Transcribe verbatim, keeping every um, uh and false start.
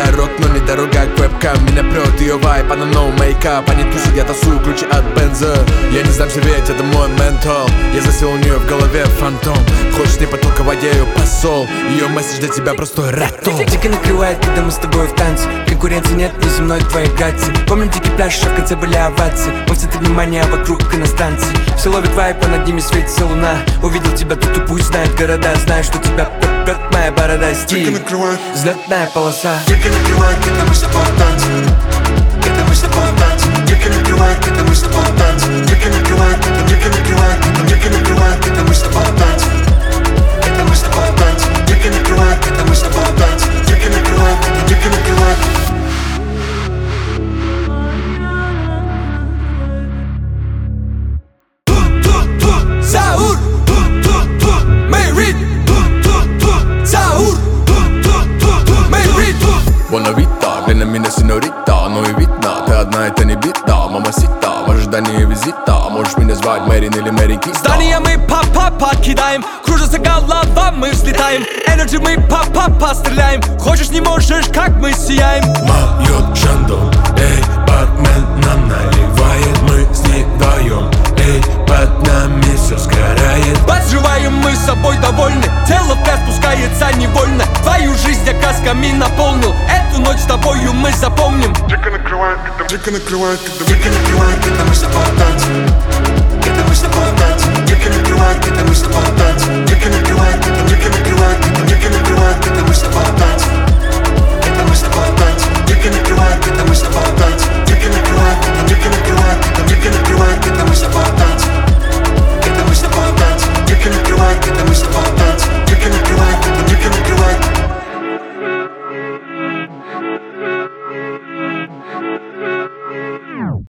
рок, но не дорога к вебкам. Меня прет ее вайп, она no make-up. Они тусят, я тасую ключи от бенза. Я не сдамся, ведь это мой ментал. Я засел у нее в голове фантом. Хочешь не потолковать, я ее посол. Ее месседж для тебя простой рэп-тон. Дико накрывает, когда мы с тобой в танце. Конкуренции нет, неземной твоей грации. Помним дикий пляж, в конце были овации. Мы в центре внимания, а вокруг иностранцы. Все ловит вайп, а над ними светится луна. Увидел тебя, тут и пусть знает города. Знаю, что тебя прет моя борода. Стиль, взлетная полоса. Дико накрывает, когда мы с тобой в танце. Когда мы с тобой в танце. Дико накрывает, когда мы с тобой в танце. Дико накрывает, дико накрывает, дико накрывает, когда мы с тобой в танце. Когда мы с тобой в танце. Дико накрывает, когда мы с тобой в танце. Дико накрывает, дико накрывает. Заур, Мейрит, Заур, Мейрит. Бонавита, глянь на меня, синьорита. Ну и видно, ты одна, это не бита. Мамасита, в ожидании визита. Можешь меня звать Мэрин или Мэри Киста. Здания мы па-па покидаем. Кружится голова, мы взлетаем. Энерджи мы па-па-па стреляем. Хочешь, не можешь, как мы сияем. Моет шандон, эй, бармен нам наливает. Мы с ней вдвоем, эй, под нами все сгорает. Подживаем мы собой довольны. Тело в пляс спускается невольно. Твою жизнь я касками наполнил. Эту ночь с тобою мы запомним. Дико накрывает, когда дико накрывает, когда дико накрывает, когда мы с тобой в танце. Когда мы с тобой в танце. Дико накрывает, когда мы с тобой в танце. Дико накрывает, дико накрывает, дико накрывает, когда мы с тобой в танце.